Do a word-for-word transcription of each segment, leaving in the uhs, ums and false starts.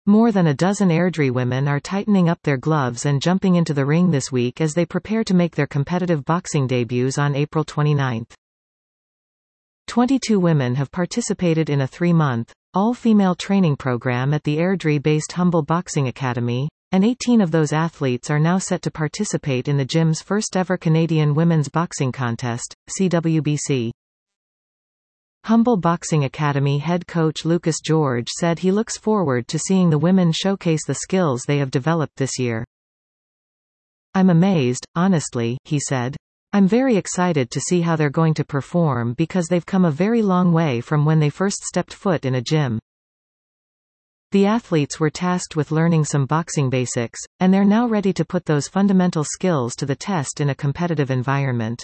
More than a dozen Airdrie women are tightening up their gloves and jumping into the ring this week as they prepare to make their competitive boxing debuts on April twenty-ninth. twenty-two women have participated in a three-month, all-female training program at the Airdrie-based Humble Boxing Academy, and eighteen of those athletes are now set to participate in the gym's first-ever Canadian Women's Boxing Contest, C W B C. Humble Boxing Academy head coach Lucas George said he looks forward to seeing the women showcase the skills they have developed this year. "I'm amazed, honestly," he said. "I'm very excited to see how they're going to perform because they've come a very long way from when they first stepped foot in a gym." The athletes were tasked with learning some boxing basics, and they're now ready to put those fundamental skills to the test in a competitive environment.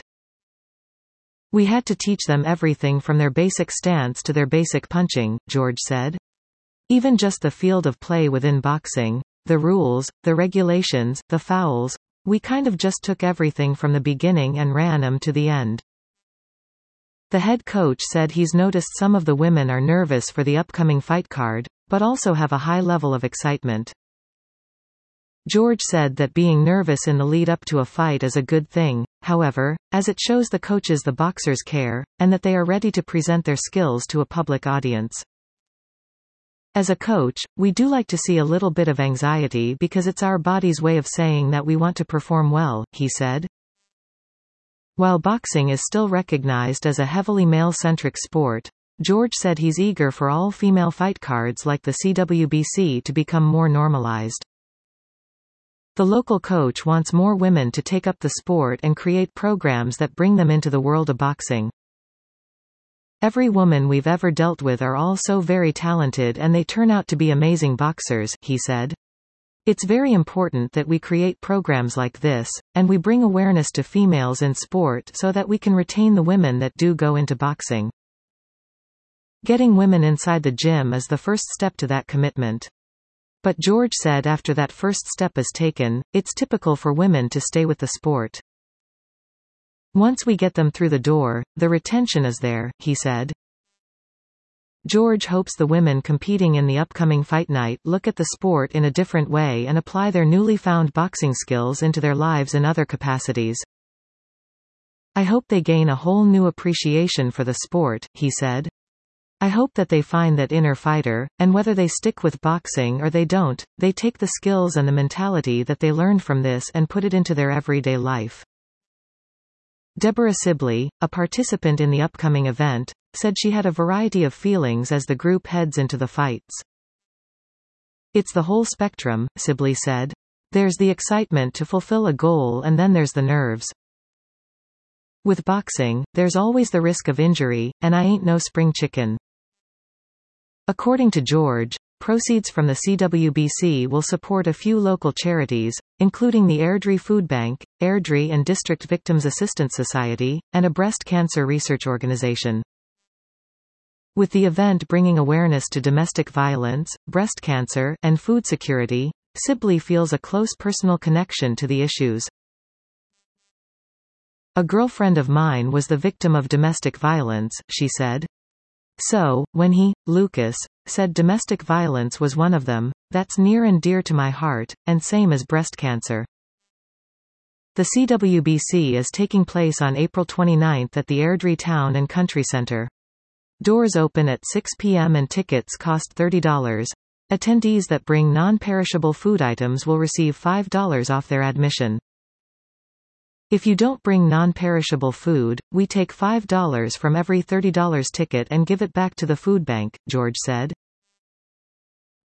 "We had to teach them everything from their basic stance to their basic punching," George said. "Even just the field of play within boxing, the rules, the regulations, the fouls, we kind of just took everything from the beginning and ran them to the end." The head coach said he's noticed some of the women are nervous for the upcoming fight card, but also have a high level of excitement. George said that being nervous in the lead up to a fight is a good thing, however, as it shows the coaches the boxers care, and that they are ready to present their skills to a public audience. "As a coach, we do like to see a little bit of anxiety because it's our body's way of saying that we want to perform well," he said. While boxing is still recognized as a heavily male-centric sport, George said he's eager for all-female fight cards like the C W B C to become more normalized. The local coach wants more women to take up the sport and create programs that bring them into the world of boxing. "Every woman we've ever dealt with are all so very talented and they turn out to be amazing boxers," he said. "It's very important that we create programs like this, and we bring awareness to females in sport so that we can retain the women that do go into boxing." Getting women inside the gym is the first step to that commitment. But George said after that first step is taken, it's typical for women to stay with the sport. "Once we get them through the door, the retention is there," he said. George hopes the women competing in the upcoming fight night look at the sport in a different way and apply their newly found boxing skills into their lives in other capacities. "I hope they gain a whole new appreciation for the sport," he said. "I hope that they find that inner fighter, and whether they stick with boxing or they don't, they take the skills and the mentality that they learned from this and put it into their everyday life." Deborah Sibley, a participant in the upcoming event, said she had a variety of feelings as the group heads into the fights. "It's the whole spectrum," Sibley said. "There's the excitement to fulfill a goal and then there's the nerves. With boxing, there's always the risk of injury, and I ain't no spring chicken." According to George, proceeds from the C W B C will support a few local charities, including the Airdrie Food Bank, Airdrie and District Victims Assistance Society, and a breast cancer research organization. With the event bringing awareness to domestic violence, breast cancer, and food security, Sibley feels a close personal connection to the issues. "A girlfriend of mine was the victim of domestic violence," she said. "So, when he, Lucas, said domestic violence was one of them, that's near and dear to my heart, and same as breast cancer." The C W B C is taking place on April twenty-ninth at the Airdrie Town and Country Centre. Doors open at six p m and tickets cost thirty dollars. Attendees that bring non-perishable food items will receive five dollars off their admission. "If you don't bring non-perishable food, we take five dollars from every thirty dollars ticket and give it back to the food bank," George said.